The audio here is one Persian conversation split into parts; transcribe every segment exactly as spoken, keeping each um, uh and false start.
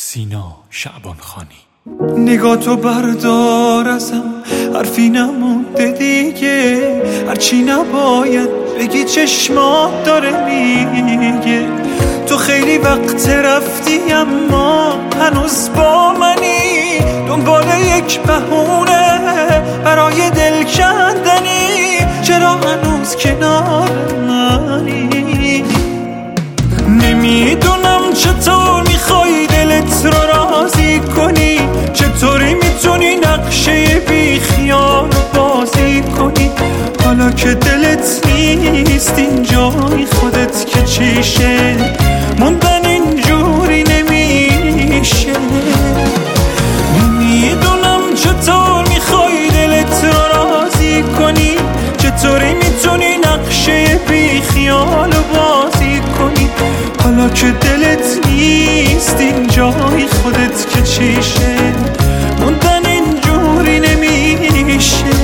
سینا شعبان خانی. نگاتو بردار ازم، حرفی نمونده دیگه، هرچی نباید بگی چشمات داره میگه. تو خیلی وقت رفتی اما هنوز با منی، دنبال یک بهونه برای دل کندنی. چرا هنوز کنار منی؟ نمیدونم چطور میخوای دلت رو راضی کنی، چطوری میتونی نقشه بی خیال بازی کنی. حالا که دلت نیست این جای خودت که چیشه، موندن اینجوری نمیشه. نمیدونم چطور میخوای دلت رو راضی کنی، چطوری میتونی نقشه بی خیال بازی کنی. حالا که دلت نیست این جای خودت که چیشه، موندن اینجوری نمیشه.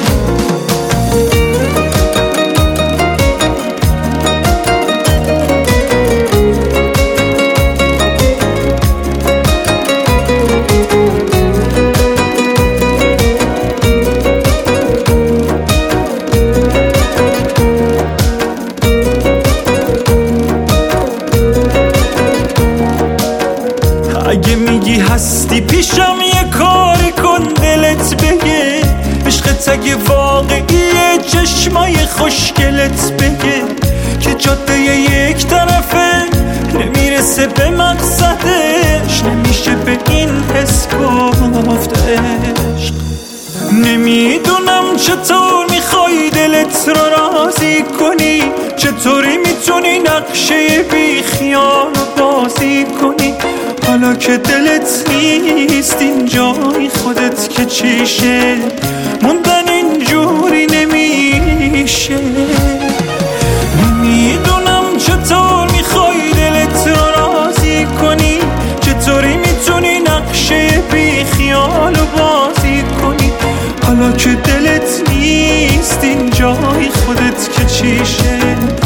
اگه میگی هستی پیشم یه کاری کن دلت بگه، عشقت اگه واقعیه چشمای خوشگلت بگه که جاده یک طرفه نمیرسه به مقصدش، نمیشه به این حس گفت عشق. نمیدونم چطور میخوای دلت رو راضی کنی، چطوری میتونی نقشه بی خیال بازی کنی. حالا که دلت نیست این جای خودت که چیشه، موندن اینجوری نمیشه. نمیدونم چطور میخوای دلت رو راضی کنی، چطوری میتونی نقشه بی خیال بازی کنی. حالا که دلت نیست این جای خودت که چیشه،